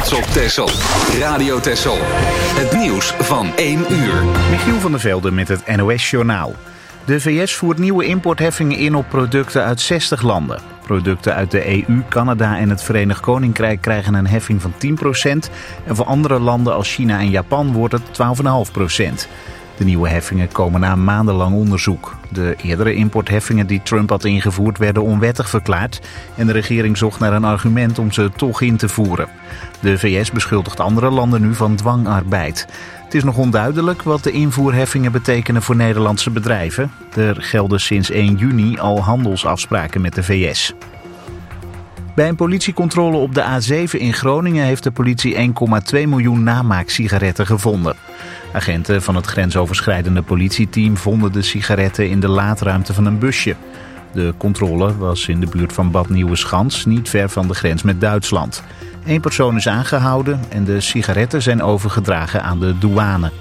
trots op Texel. Radio Texel. Het nieuws van 1 uur. Michiel van der Velde met het NOS-journaal. De VS voert nieuwe importheffingen in op producten uit 60 landen. Producten uit de EU, Canada en het Verenigd Koninkrijk krijgen een heffing van 10%. En voor andere landen als China en Japan wordt het 12,5%. De nieuwe heffingen komen na maandenlang onderzoek. De eerdere importheffingen die Trump had ingevoerd werden onwettig verklaard. En de regering zocht naar een argument om ze toch in te voeren. De VS beschuldigt andere landen nu van dwangarbeid. Het is nog onduidelijk wat de invoerheffingen betekenen voor Nederlandse bedrijven. Er gelden sinds 1 juni al handelsafspraken met de VS. Bij een politiecontrole op de A7 in Groningen heeft de politie 1,2 miljoen namaaksigaretten gevonden. Agenten van het grensoverschrijdende politieteam vonden de sigaretten in de laadruimte van een busje. De controle was in de buurt van Bad Nieuweschans, niet ver van de grens met Duitsland. 1 persoon is aangehouden en de sigaretten zijn overgedragen aan de douane.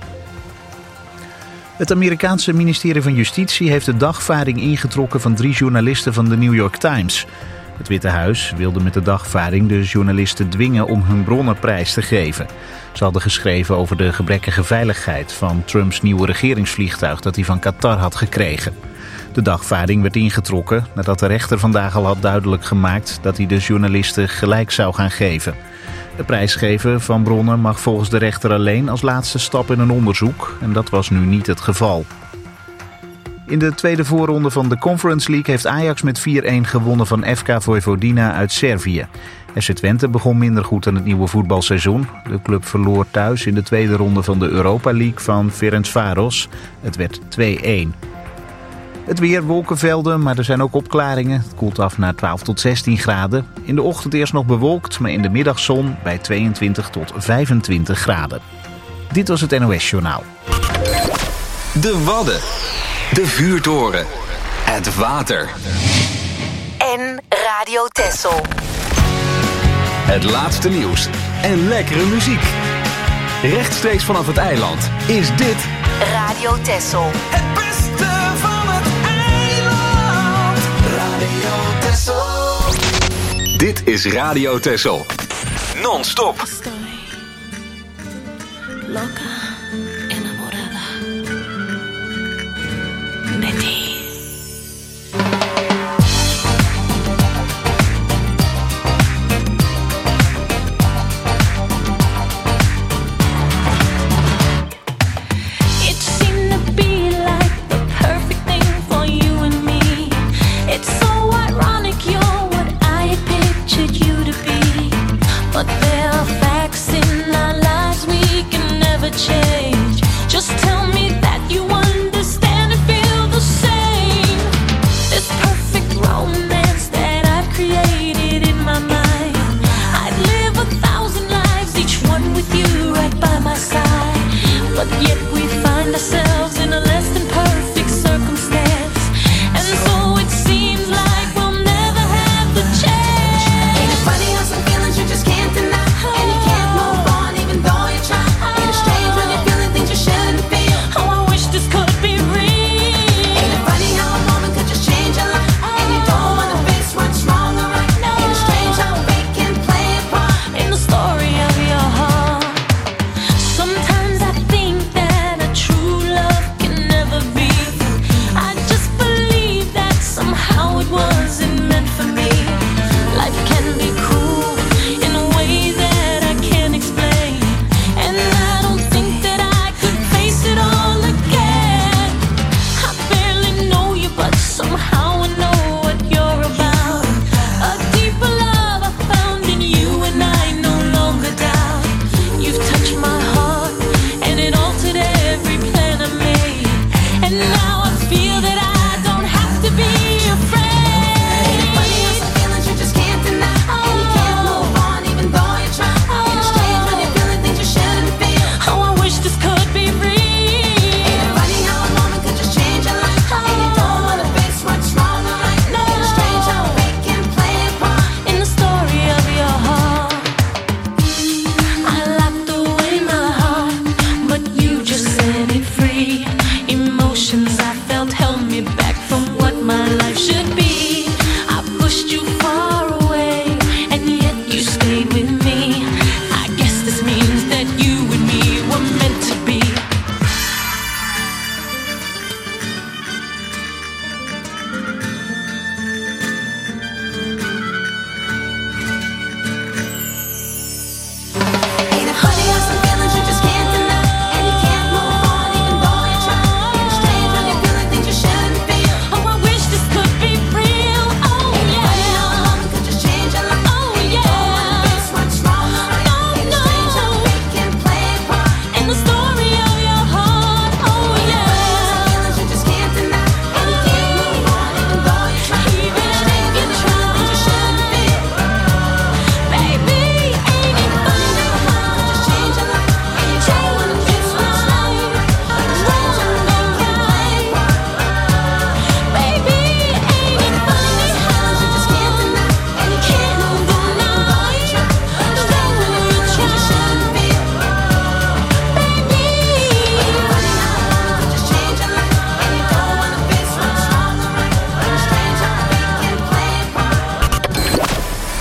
Het Amerikaanse ministerie van Justitie heeft de dagvaarding ingetrokken van 3 journalisten van de New York Times. Het Witte Huis wilde met de dagvaarding de journalisten dwingen om hun bronnen prijs te geven. Ze hadden geschreven over de gebrekkige veiligheid van Trumps nieuwe regeringsvliegtuig dat hij van Qatar had gekregen. De dagvaarding werd ingetrokken nadat de rechter vandaag al had duidelijk gemaakt dat hij de journalisten gelijk zou gaan geven. Het prijsgeven van bronnen mag volgens de rechter alleen als laatste stap in een onderzoek en dat was nu niet het geval. In de tweede voorronde van de Conference League heeft Ajax met 4-1 gewonnen van FK Vojvodina uit Servië. FC Twente begon minder goed aan het nieuwe voetbalseizoen. De club verloor thuis in de tweede ronde van de Europa League van Ferencváros. Het werd 2-1. Het weer, wolkenvelden, maar er zijn ook opklaringen. Het koelt af naar 12 tot 16 graden. In de ochtend eerst nog bewolkt, maar in de middag zon bij 22 tot 25 graden. Dit was het NOS Journaal. De Wadden. De vuurtoren. Het water. En Radio Texel. Het laatste nieuws en lekkere muziek. Rechtstreeks vanaf het eiland is dit Radio Texel. Het beste van het eiland. Radio Texel. Dit is Radio Texel. Non-stop. Loca, enamorada de ti. But there are facts in our lives we can never change.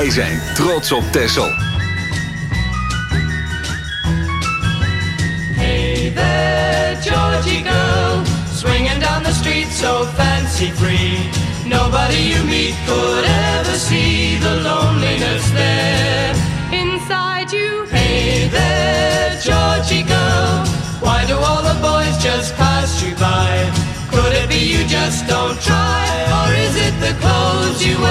Wij zijn trots op Texel. Hey there, Georgie girl, swinging down the street so fancy-free. Nobody you meet could ever see the loneliness there inside you. Hey there, Georgie girl, why do all the boys just pass you by? Could it be you just don't try, or is it the clothes you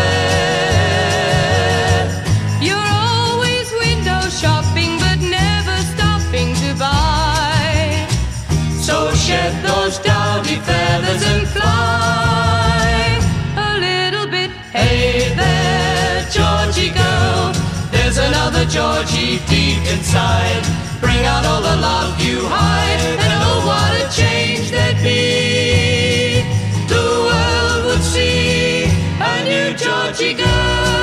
wear? You're always window shopping but never stopping to buy. So shed those dowdy feathers and fly a little bit. Hey there, Georgie girl, there's another Georgie deep inside. Bring out all the love you hide, and oh, what a change there'd be. The world would see a new Georgie girl.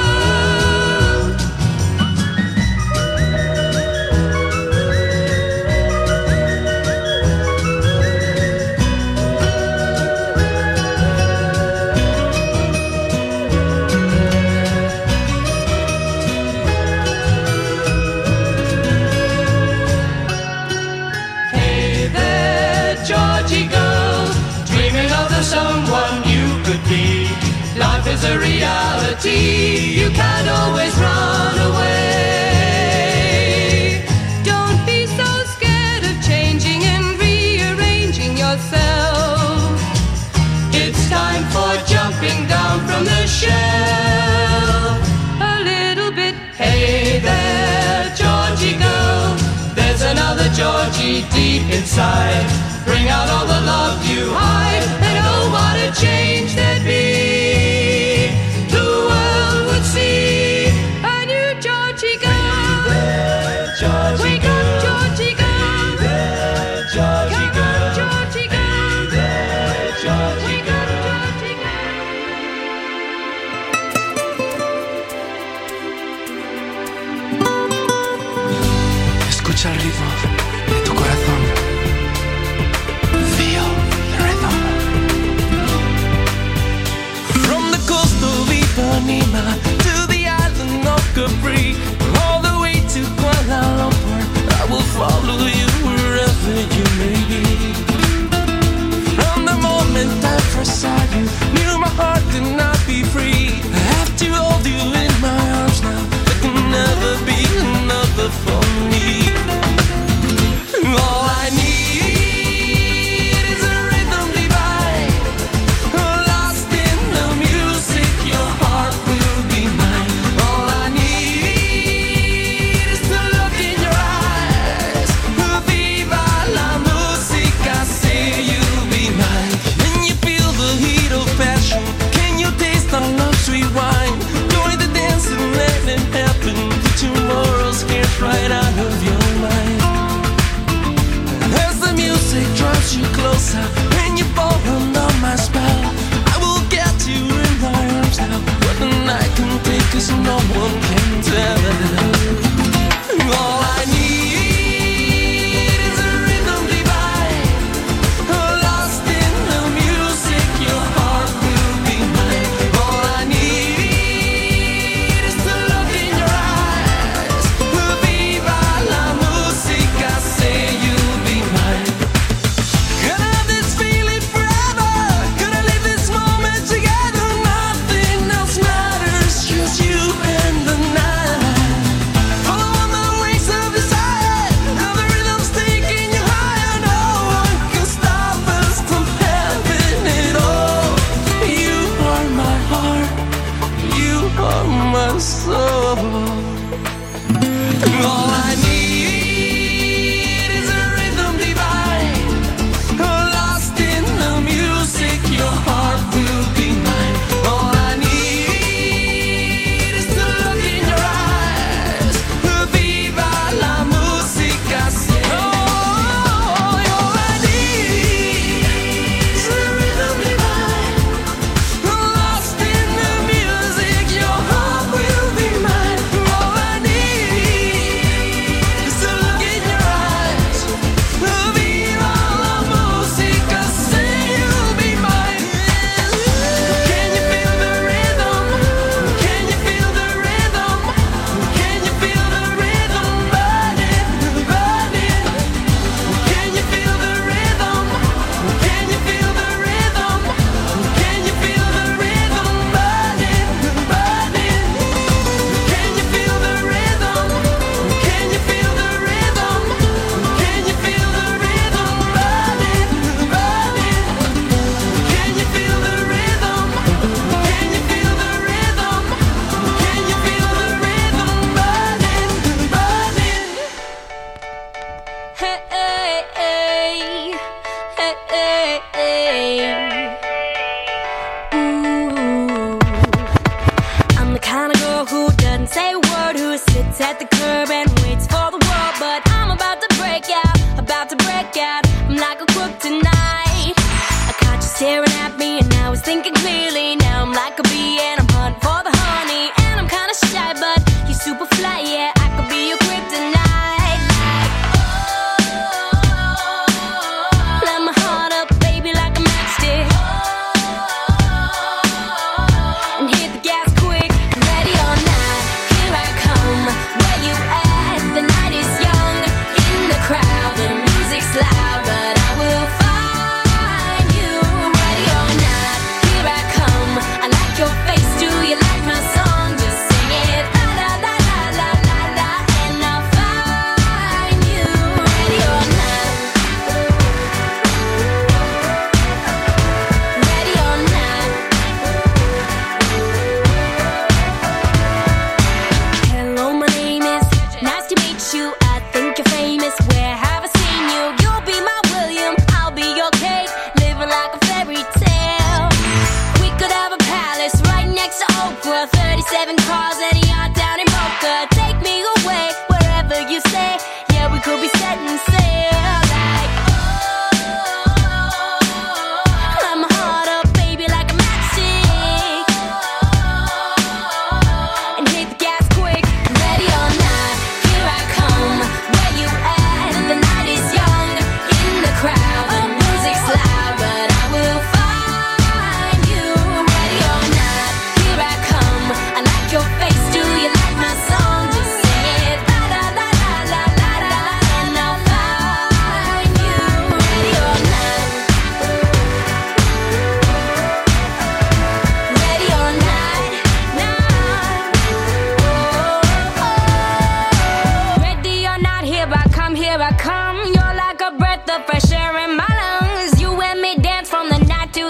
Someone you could be. Life is a reality, you can't always run away. Don't be so scared of changing and rearranging yourself. It's time for jumping down from the shelf a little bit. Hey there, Georgie girl, there's another Georgie deep inside. Bring out all the love you hide, and oh, what a change there'd be. The world would see a new Georgie girl. Hey there, Georgie Wake girl. Up, Georgie girl. Hey there, Georgie girl. On, Georgie girl. Hey there, Georgie girl. Georgie girl. Escucha el ritmo de tu corazón. Ipanema to the island of Capri, all the way to Kuala Lumpur. I will follow you wherever you may be. From the moment I first saw you, knew my heart could not be free. I have to hold you in my arms now. There can never be another for me. All I need is a rhythm divine, lost in the music. Your heart will be mine. All I need is to look in your eyes. Viva la musica, say you'll be mine. Can you feel the heat of passion? Can you taste our love sweet wine? Join the dance and let it happen. Put tomorrow's cares right out of your mind. As the music draws you closer, when you fall under my spell, I will get you in my arms now. What the night can take, 'cause no one can tell. All I need is a rhythm divine, lost in the music. Your heart will be mine. All I need is to look in your eyes. Viva la musica, say you'll be mine. Gonna have this feeling forever. Gonna live this moment together. Nothing else matters, just you and the night.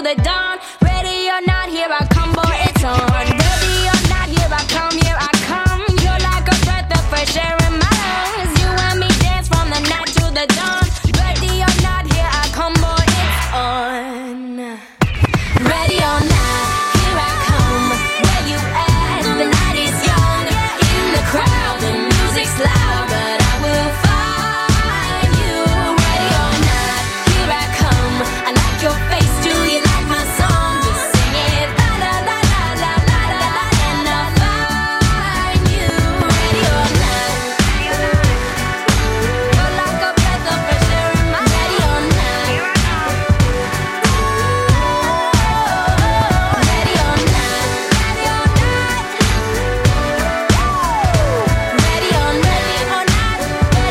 the dawn. Ready or not, here I come, boy, it's on. Ready or not, here I come, here I come. You're like a breath of fresh air in my lungs. You and me dance from the night to the dawn. Ready or not, here I come, boy, it's on. Ready or not, here I come. Where you at? The night is young. In the crowd, the music's loud, but I will find you. Ready or not, here I come. I like your face, do you like my song? Just sing it, la la la la la la la, and I'll find you. Ready or not, you're like a breath of fresh air in my. Ready or not, ready or not, ready or not, ready or not, ready or not,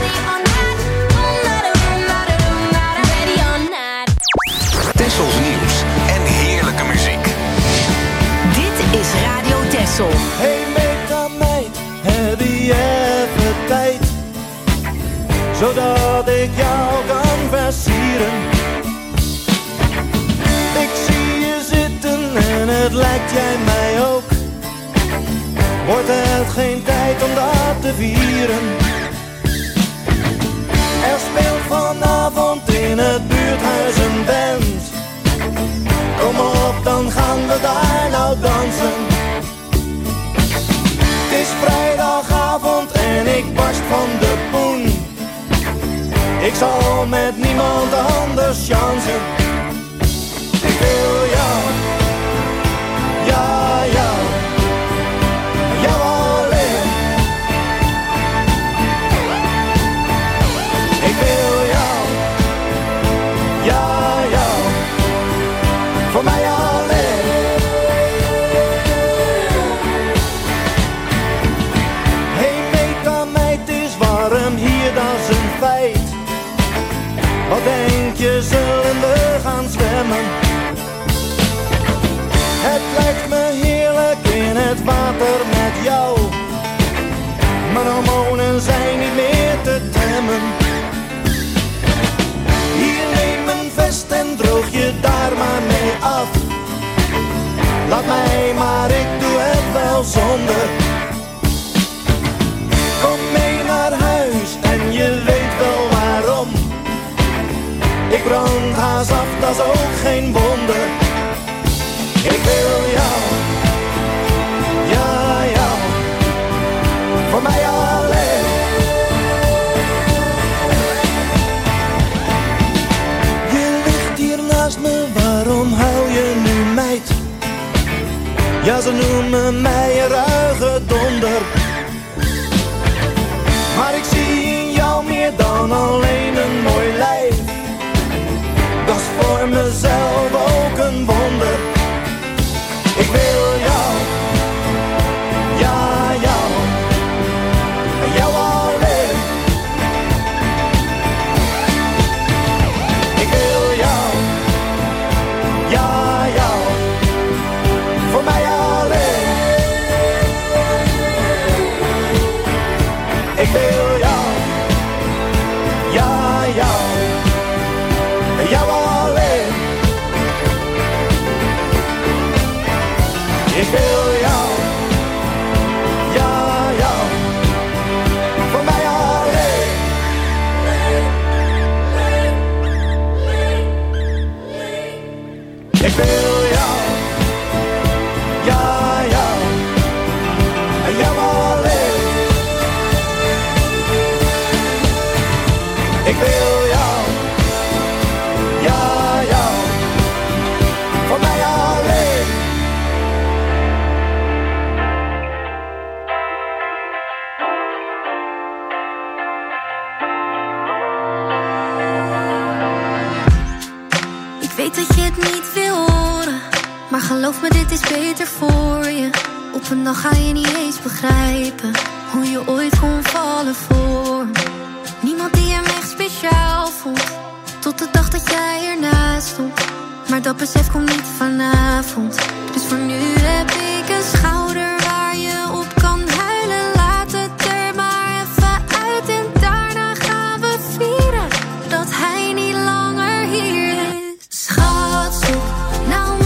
ready or not. Tessels nieuws en heerlijke muziek. Dit is Radio Tessel. Hey meid, heb je even tijd? Zodat ik jou kan versieren. Ik zie je zitten en het lijkt jij mij ook. Wordt het geen tijd om dat te vieren? Er speelt vanavond in het buurthuis een band. Kom op, dan gaan we daar nou dansen. Het is vrijdagavond en ik barst van de poen. Ik zal met niemand anders chansen. Ik wil jou, ja, jou, jou alleen. Ik wil jou, ja, jou, voor mij alleen. Hey meid, het is warm hier, dat is een feit. Wat denk je, zullen we gaan zwemmen? Het lijkt me heerlijk in het water met jou. Mijn hormonen zijn niet meer te temmen. Hier, neem een vest en droog je daar maar mee af. Laat mij maar, ik doe het wel zonder. Kom mee naar huis en je weet wel waarom. Ik brand haast af, dat is ook geen wonder. Ik wil jou, ja, jou, voor mij alleen. Je ligt hier naast me, waarom huil je nu meid? Ja, ze noemen mij een ruige donder. Maar ik zie in jou meer dan alleen een mooi lijf. Dat is voor mezelf ook een wonder. Ik wil jou, ja, jou, jou alleen. Ik wil jou, ja, jou, voor mij alleen. Ik wil jou, ja, jou, jou alleen. Ik wil jou, ja, jou, voor mij alleen. Ik wil jou, ja, jou, jou alleen. Ik wil jou, ja, jou, voor mij alleen. Ik weet dat je het niet wil horen, maar geloof me, dit is beter voor je. Op een dag ga je niet eens begrijpen hoe je ooit kon vallen voor me. Niemand die hem echt speciaal vond, tot de dag dat jij ernaast stond. Maar dat besef komt niet vanavond. Dus voor nu heb ik een schouder waar je op kan huilen. Laat het er maar even uit en daarna gaan we vieren dat hij niet langer hier is. Schat, zoek nou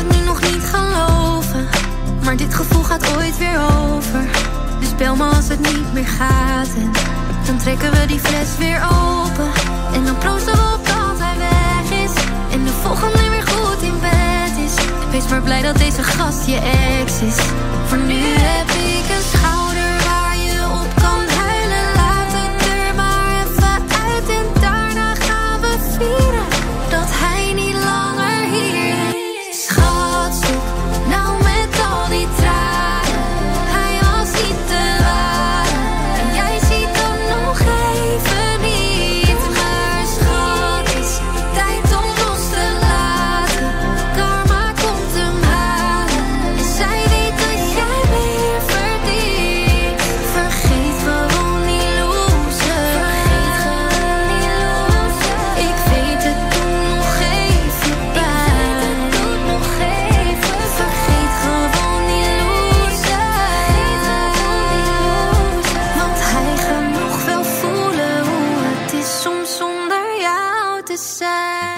het nu nog niet geloven, maar dit gevoel gaat ooit weer over. Dus bel me als het niet meer gaat en dan trekken we die fles weer open. En dan proosten we op dat hij weg is en de volgende weer goed in bed is. Wees maar blij dat deze gast je ex is. Voor nu heb ik een schouder waar je op kan huilen. Laat het er maar even uit en daarna gaan we vieren dat hij niet langer hier is. Schat, stop nou met al die tranen. Hij was niet te waren en jij ziet dan nog even niet. Maar schat, is tijd om los te laten. Karma komt hem halen en zij weet dat jij meer verdient. Vergeet gewoon die loser. Ik weet het doet nog even pijn. Vergeet gewoon die loser. Want hij gaat nog wel voelen hoe het is soms zonder jou te zijn.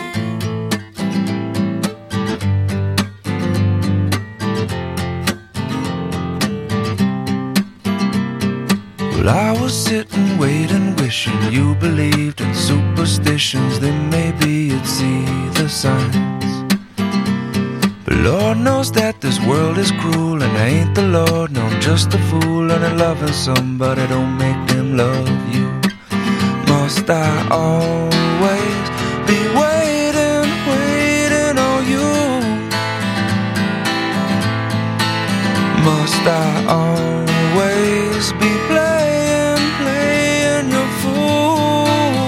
Well, I was sitting, waiting, wishing you believed in superstitions. Then maybe you'd see the signs. But Lord knows that this world is cruel, and I ain't the Lord, no, I'm just a fool. And loving somebody don't make them love you. Must I always be waiting, waiting on you? Must I always be playing, playing your fool?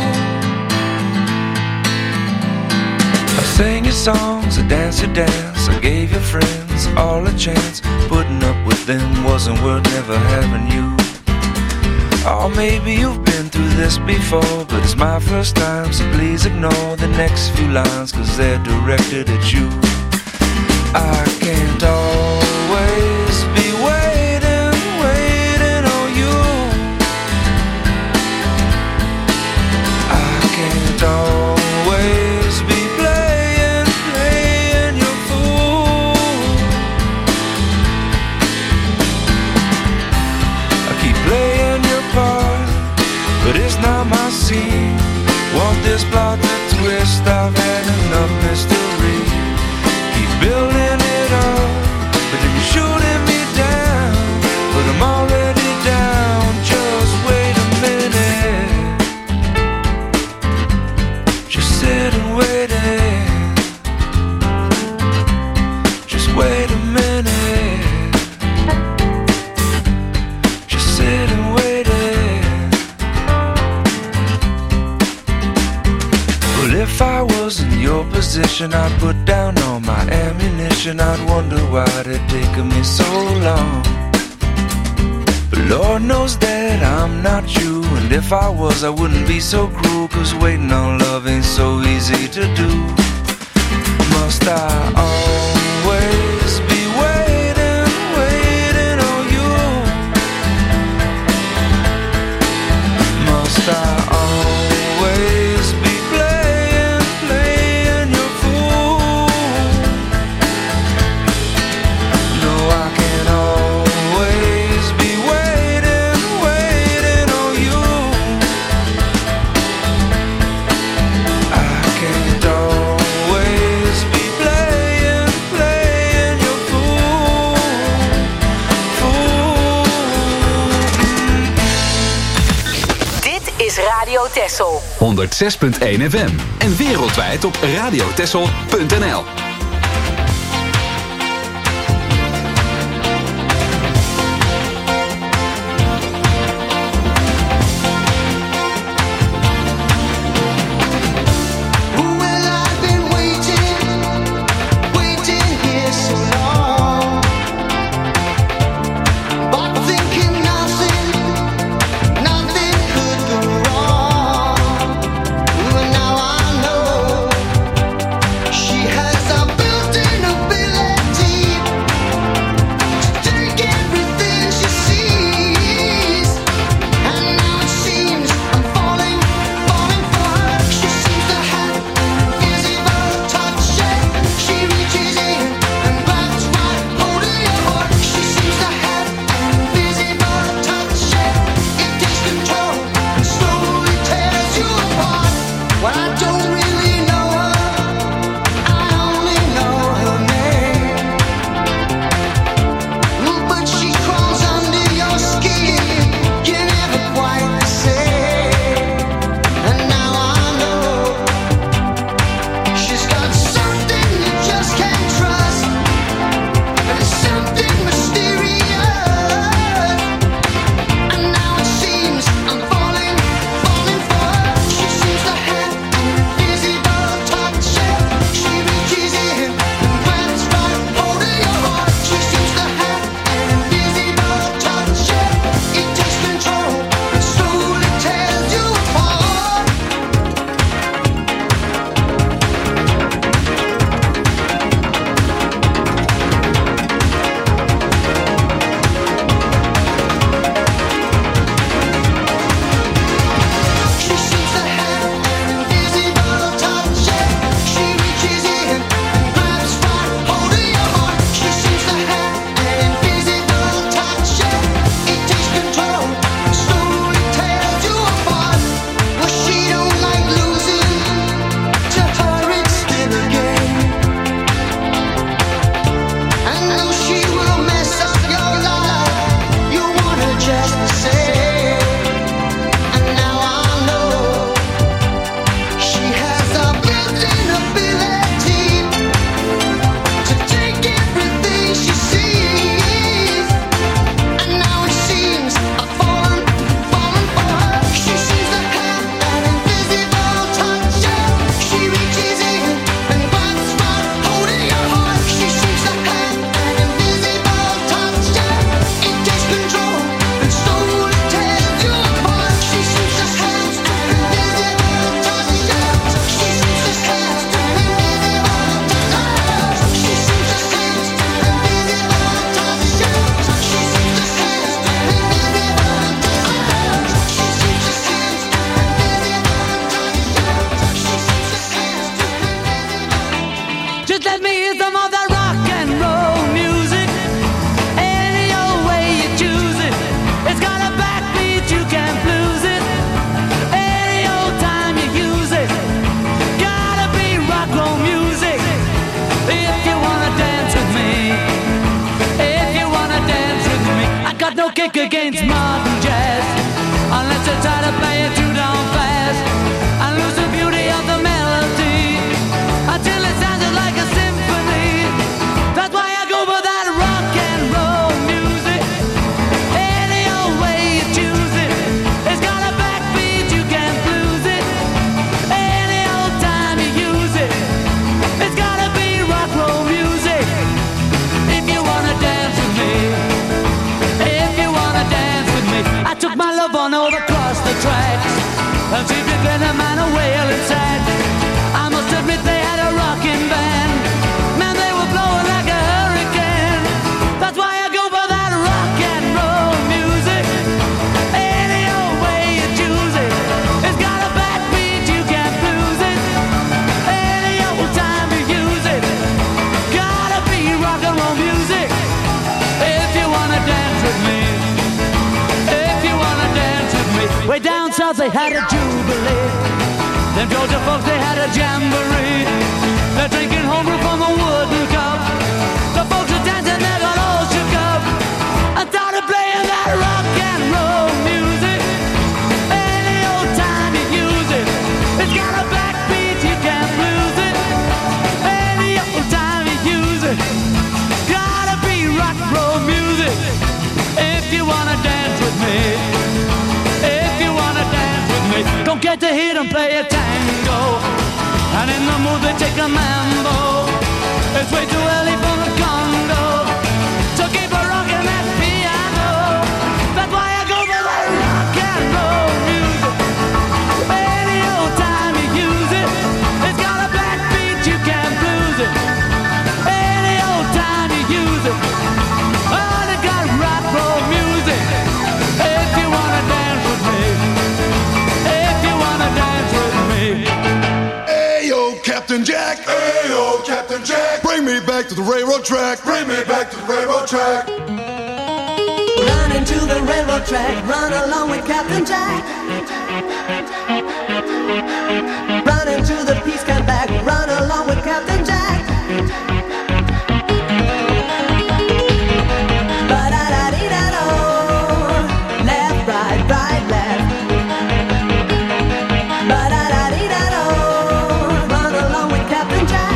I sang your songs, I danced your dance, I gave your friends all a chance. Putting up with them wasn't worth never having you. Oh, maybe you've been through this before, but it's my first time, so please ignore the next few lines, 'cause they're directed at you. I can't always be waiting, waiting on you. I can't always be playing, playing your fool. I keep playing your part, but it's not my scene. Want this plot to twist, I've had enough mystery. Keep building it up, but then you're shooting me down. But I'm already down, just wait a minute. Just sit and wait it. Just wait a minute. Just sit and wait it. Well, if I was in your position, I'd put down all my ammunition. I'd wonder why it taken me so long. But Lord knows that I'm not you, and if I was, I wouldn't be so cruel, 'cause waiting on love ain't so easy to do. Must I always be waiting, waiting on you? Must I always be playing, playing your fool? No, I can't always be waiting, waiting on you. I can't always be playing, playing your fool, fool. Dit is Radio Texel. 106.1 FM en wereldwijd op radiotexel.nl. Well, I've been waiting here so long, but thinking nothing could go wrong. Well, now I know she has a no kick against modern jazz unless you try to play it too down fast and lose the beauty of the melody until it sounded like a symphony. That's why I go for that rock and roll music. Any old way you choose it, it's got a backbeat, you can't lose it. Any old time you use it, it's gotta be rock roll music. If you wanna dance with me, if you wanna dance with me, I took my love on over across the tracks and see if you get a man a wailing sad. I must admit they had a rocking band. Man, they were blowing like a hurricane. That's why I go for that rock and roll music. Any old way you choose it, it's got a backbeat, you can't lose it. Any old time you use it, gotta be rock and roll music. If you wanna dance with me, if you wanna dance with me. Way down south they had a jubilee. Them Georgia folks they had a jamboree. They're drinking homebrew from a wooden cup. The folks are dancing, they got all shook up and started playing that rock and roll music. Any old time you use it, it's got a backbeat, you can't lose it. Any old time you use it, gotta be rock and roll music. If you wanna dance with me, if you wanna dance with me, don't get to hear them play a tango, and in the mood they take a mambo. It's way too early for the Congo, so keep a rockin' that piano. That's why I go for that rock and roll music. Any old time you use it, it's got a backbeat, you can't lose it. Any old time you use it, oh, they got rock roll music. If you wanna dance with me, if you wanna dance with me. Ayo, Captain Jack. Ayo, Captain Jack. Bring me back to the railroad track. Bring me back to the railroad track. Run into the railroad track, run along with Captain Jack. Run into the peace camp back, run along with Captain Jack. Ba-da-da-dee-da-do, left, right, right, left. Ba-da-da-dee-da-do, run along with Captain Jack.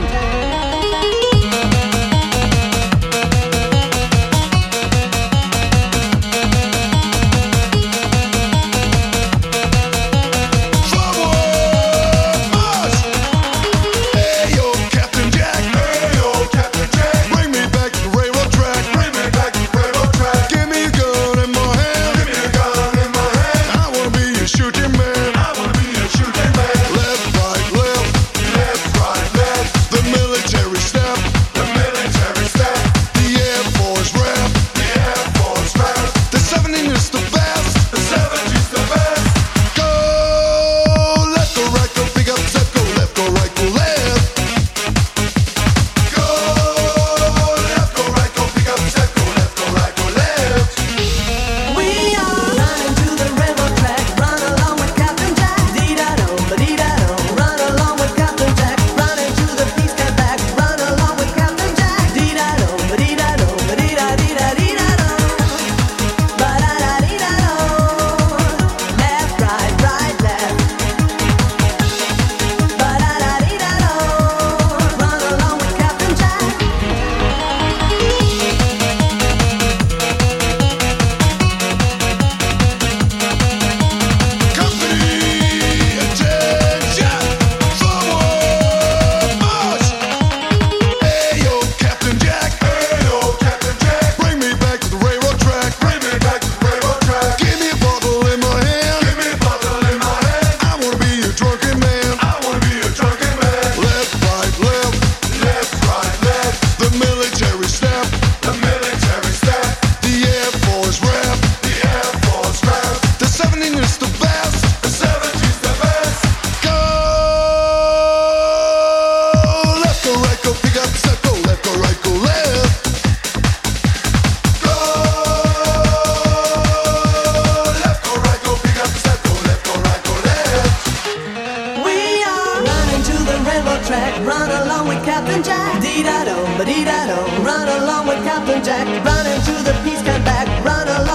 Captain Jack. Dee-da-do, ba-dee-da-do. Run along with Captain Jack. Run into the peace camp back. Run along.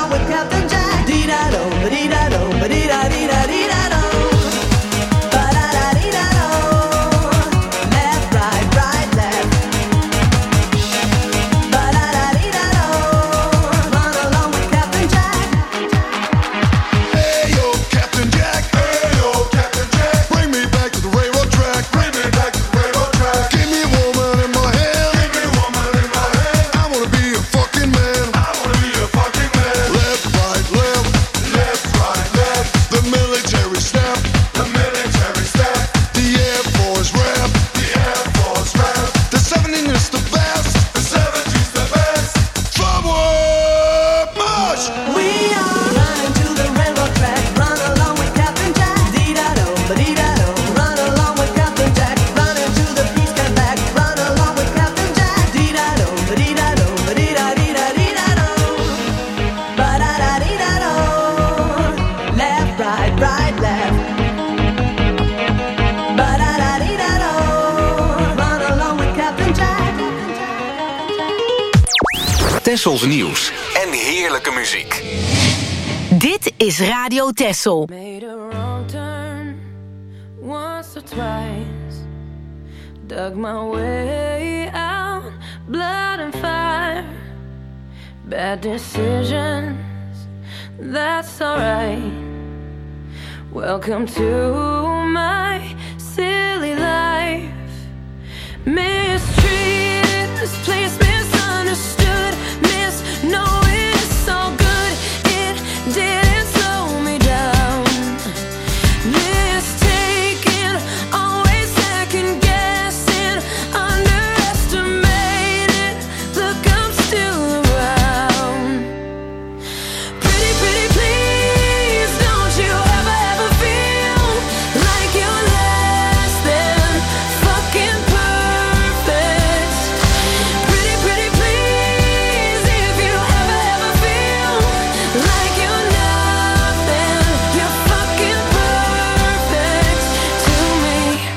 Tessels nieuws en heerlijke muziek. Dit is Radio Tessel. Made a wrong turn once or twice. Dug my way out, blood and fire. Bad decisions, that's alright. Welcome to my silly life. Mistreated, misplaced, misunderstood, knowing it's all good. It didn't slow me down. Mistaken, always second guessing, underestimated. Look, I'm still around. Pretty, pretty, please, don't you ever feel like you're less than fucking perfect. Pretty, pretty, please, if you ever feel like you're nothing, you're fucking perfect to me.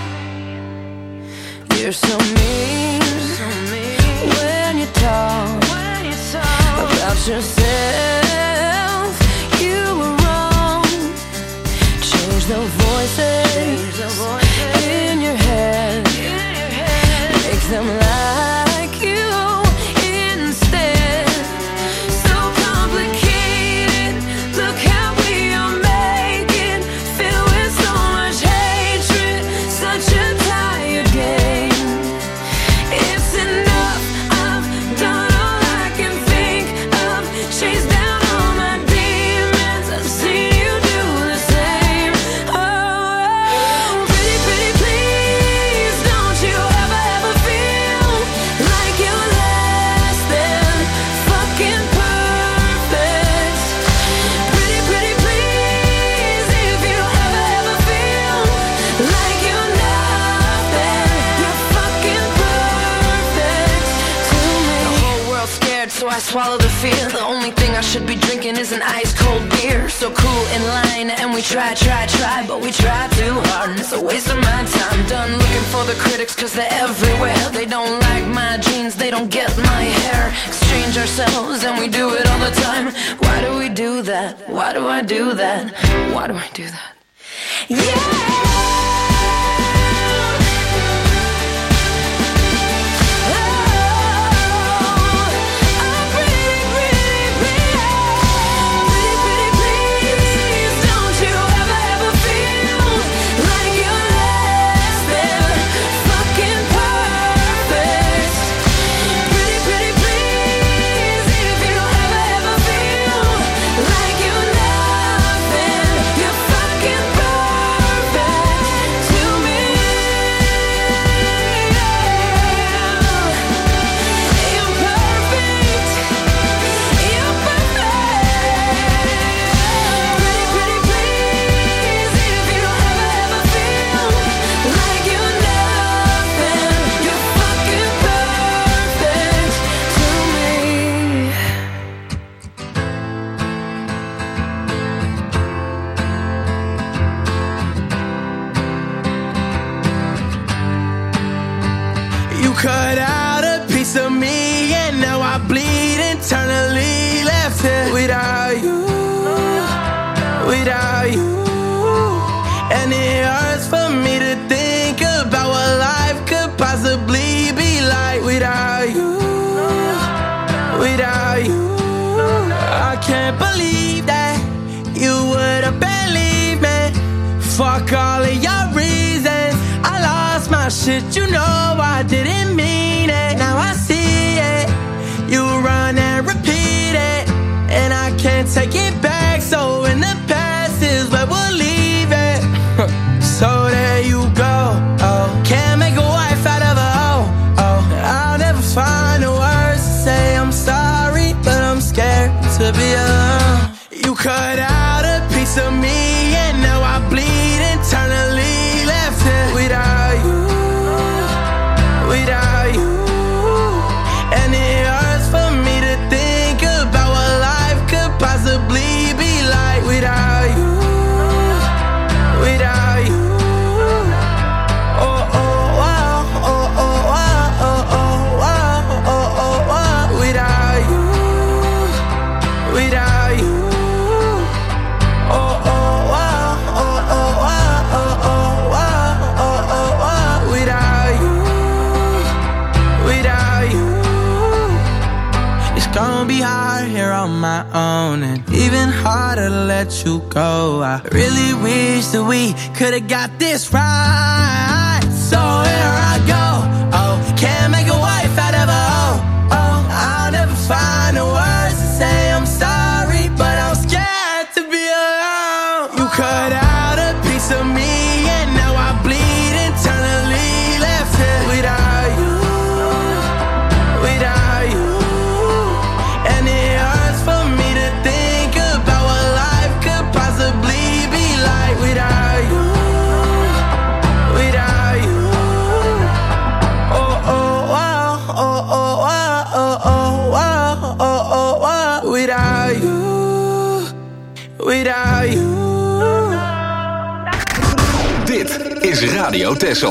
You're so mean when you talk about yourself. You were wrong. Change the voices in your head. Make them like you instead. So complicated. Look how we are making. Filled with so much hatred. Such a tired game. It's enough. I've done all I can think of. Chased down all my demons. I've seen you do the same. Oh, pretty, pretty, please, don't you ever feel like you're less than fucking perfect. Pretty, pretty, please, if you ever feel like you're nothing, you're fucking perfect to me. The whole world's scared, so I swallow the fear. The only thing I should be drinking is an ice cold beer. So cool in line, and we try, but we try too hard, and it's a waste of my time. Done looking for the critics, cause they're everywhere. They don't like my jeans, they don't get my hair. Exchange ourselves, and we do it all the time. Why do we do that? Why do I do that? Why do I do that? Cut out a piece of me, and now I bleed internally. Left it without you, without you. And it hurts for me to think about what life could possibly be like without you, without you. I can't believe that you would have believed me. Fuck all of your reasons. I lost my shit, you know I didn't mean it. Now I see it. You run and repeat it, and I can't take it back. So in the past is where we'll leave it. So there you go. Oh, can't make a wife out of a hoe. Oh, I'll never find the words to say I'm sorry, but I'm scared to be alone. You cut out a piece of me, and now I bleed internally. Left it without you, without you. And it hurts for me to think about what life could possibly be like without you, without you. Oh, oh, wow, oh, oh, wow, oh, oh, wow, oh, oh, wow, without you. gonna be hard here on my own, and even harder to let you go. I really wish that we could've got this right. So here I go. Oh, can't make a wife out of a hoe. Oh, I'll never find the words to say I'm sorry, but I'm scared to be alone. You cut out a piece of me, and now I bleed internally. Left here without you, without you. And it hurts for me to think about what life could possibly be like without you, without you. Oh, oh, oh, oh, oh, oh, oh, oh, oh, oh, oh. Without you, without you. Dit is Radio Texel.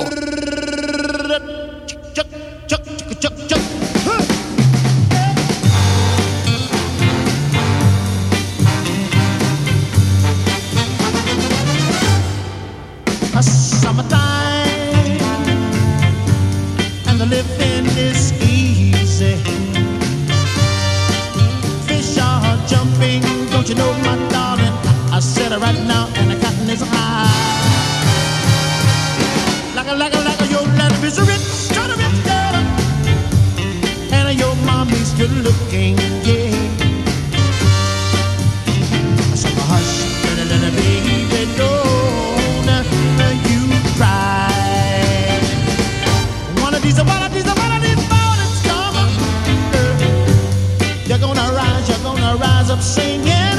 Summertime and the living is easy. Fish are jumping, don't you know, my darling? I said it right now, and the cotton is high. Like a, your letter is rich, trying to rich girl, and your mommy's good looking, yeah. So hush, little baby, don't you cry. One of these mornings come, you're gonna rise up singing.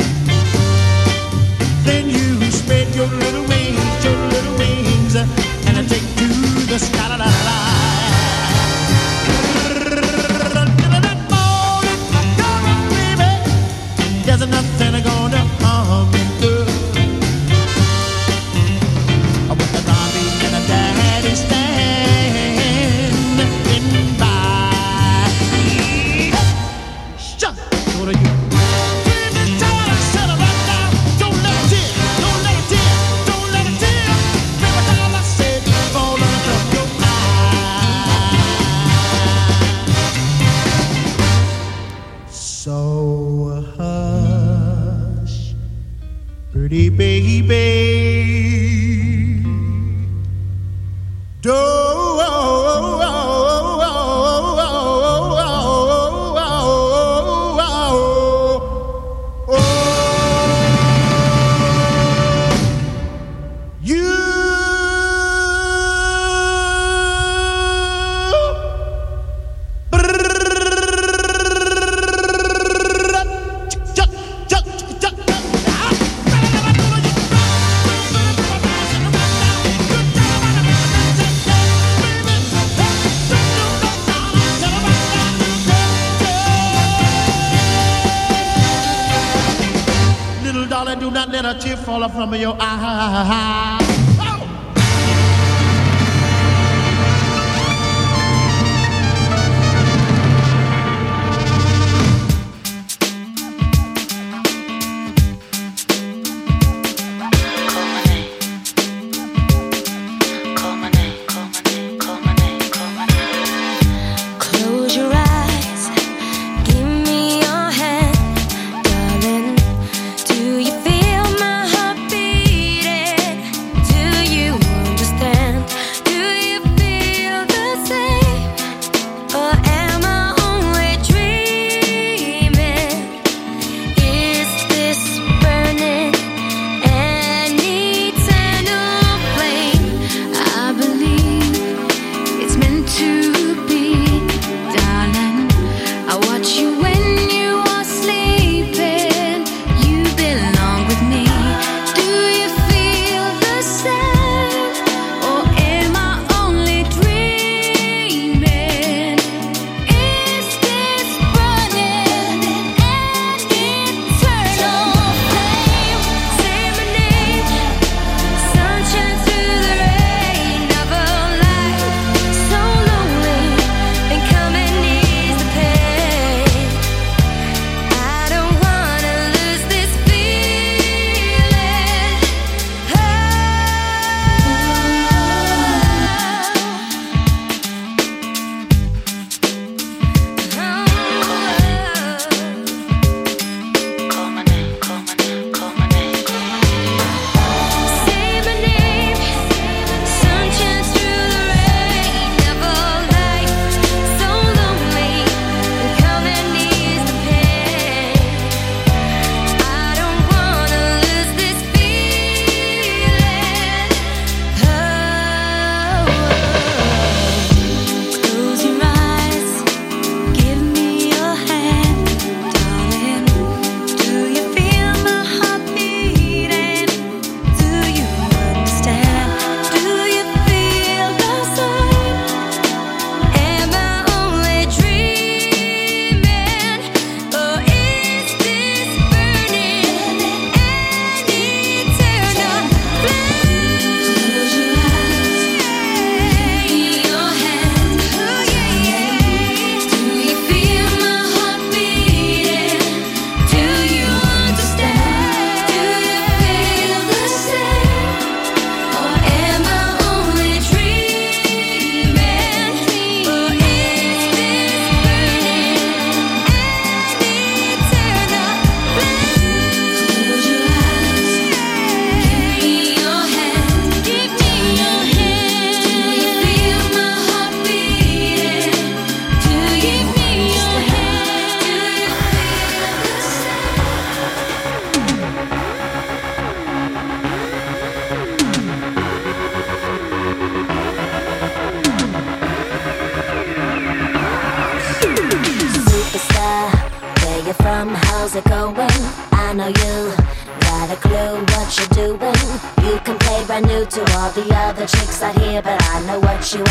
Then you spread your little wings, and take to the sky. La, la, la. That morning, come on, baby. There's nothing gonna harm you. With the mommy and the daddy standing by. Shut go to you. So hush, pretty baby. Do not let a tear fall from your eye. Do you feel my heart beating? there? Where you from? How's it going? I know you got a clue what you're doing. You can play brand new to all the other chicks out here, but I know what you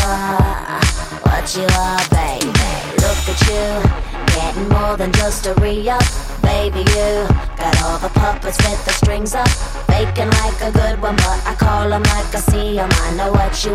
are, baby. Look at you, getting more than just a re-up. Baby, you got all the puppets with the strings up, faking like a good one, but I call them like I see them. I know what you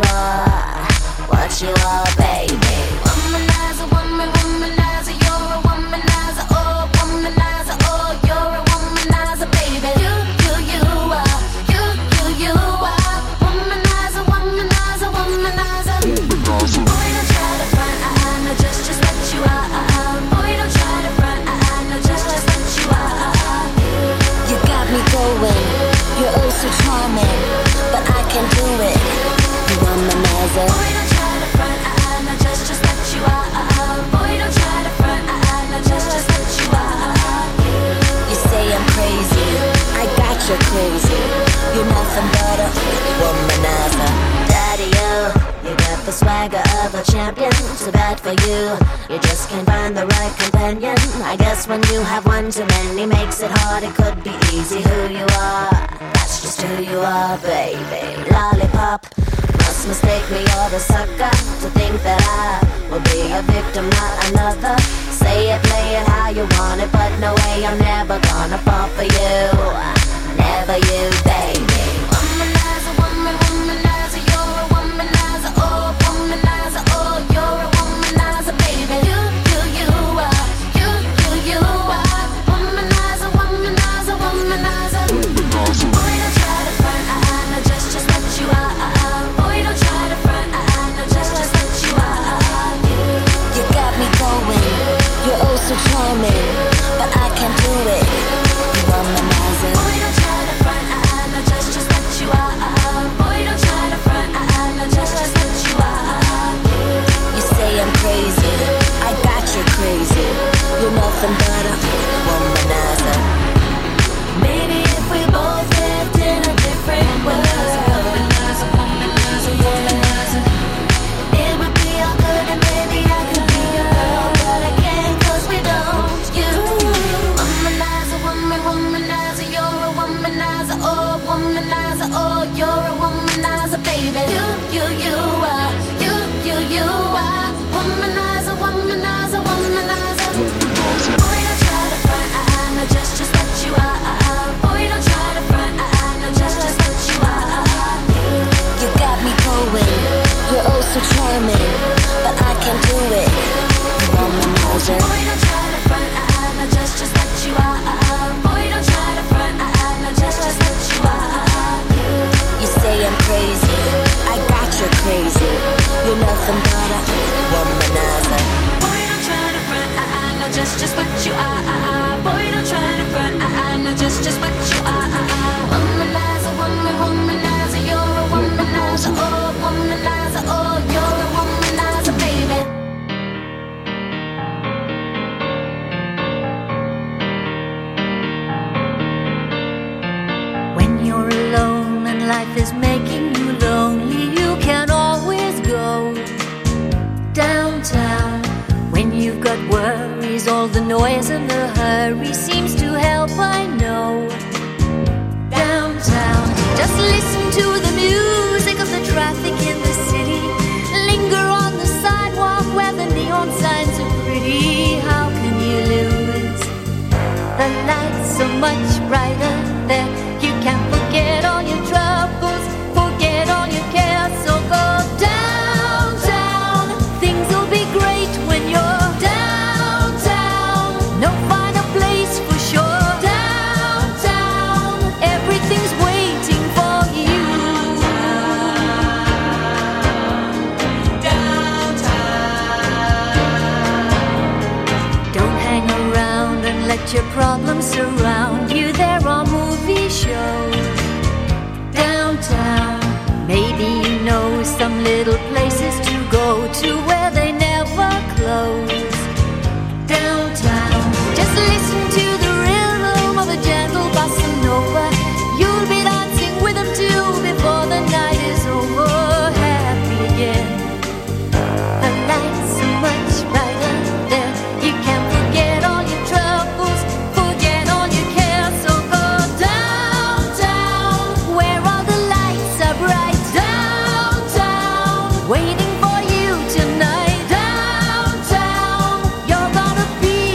are, baby. Womanizer, womanizer, you're a womanizer, oh, womanizer, oh, you're a womanizer, baby. You are, you are, womanizer, womanizer, womanizer. Boy, don't try to front, I know just what you are. Boy, don't try to front, I know just what you are. You got me going, you're oh so charming, but I can do it. You womanizer. Boy, don't try to front, I know just what you are. Boy, don't try to front, I know just what you are. You say I'm crazy, I got you crazy. You're nothing but a womanizer. Daddy, you got the swagger of a champion. Too bad for you, you just can't find the right companion. I guess when you have one too many makes it hard. It could be easy who you are, that's just who you are, baby. Lollipop, must mistake me or the sucker to think that I will be a victim, not another. Say it, play it how you want it, but no way, I'm never gonna fall for you. Never you, baby. Womanizer, womanizer, you're a womanizer, oh, womanizer, oh, you're a womanizer, baby. You are, you are, womanizer, womanizer, womanizer. Boy, don't try to front, I know just what you are. Boy, don't try to front, I know just what you are. You got me going, you're oh so charming, but I can't do it. You womanizer. Boy, don't try to front, I know just what you are. Boy, don't try to front, I know just what you are. You say I'm crazy, I got you crazy. You're nothing but a womanizer. Maybe if we both lived in a different world, womanizer, womanizer, womanizer, it would be all good and maybe I could be your girl, but I can't 'cause we don't. You womanizer, womanizer, you're a womanizer, oh, womanizer, oh, you're a womanizer, baby. You are, you are, womanizer, womanizer, womanizer. Boy, don't try to front, I know just what you are. Boy, don't try to front, I know just what you are. You got me going, you're oh so charming, but I can't do it. You womanizer. Boy, don't try to front, I know just what you are. Boy, don't try to front, I know just what you are. You say I'm crazy, I got you crazy. You're nothing but a womanizer. Boy, don't try to front, I know just what you are. Boy, don't try to front, I know just what you are. Womanizer, womanizer, you're a womanizer, oh, womanizer, oh, you're a womanizer, baby. When you're alone and life is making you lonely, you can always go downtown. When you've got worries, all the noise and the hurry seems to help, I know. Downtown, just listen to the music of the traffic in the city. Linger on the sidewalk where the neon signs are pretty. How can you lose? The lights so much brighter there. You can forget all your troubles, forget all your cares. So go downtown, things will be great when you're downtown. No finer place for sure. Downtown, everything's waiting for you. Don't hang around and let your problems surround you. There are movie shows downtown. Maybe you know some little places to go to